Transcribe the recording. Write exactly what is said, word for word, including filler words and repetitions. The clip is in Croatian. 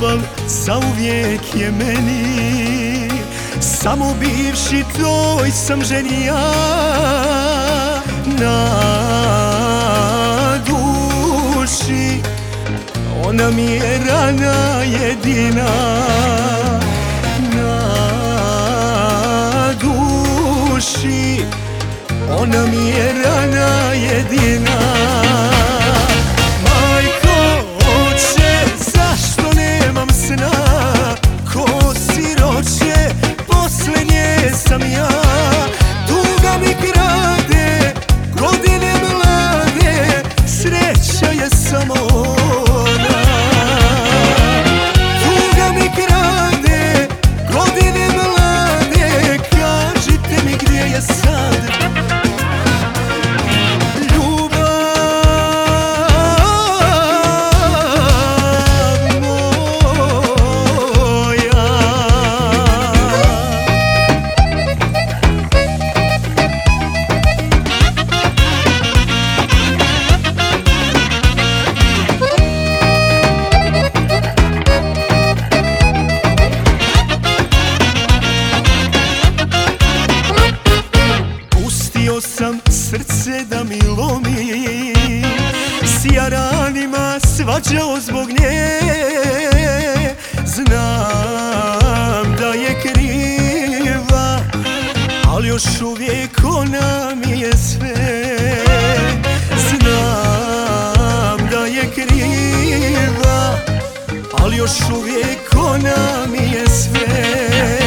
ljubav zauvijek je meni, samo bivši tvoj sam ženi ja. Na duši ona mi je rana jedina, na duši ona mi je rana jedina. Majko, oče, zašto nemam sna, ko siroče, posljednje sam ja. Tuga mi krade, godine mlade, sreća je samo ona. Tuga mi krade, godine mlade, kažite mi gdje je sad sam srce da mi lomi, s jaranima svađao zbog nje. Znam da je kriva, ali još uvijek ona mi je sve. Znam da je kriva, ali još uvijek ona mi je sve.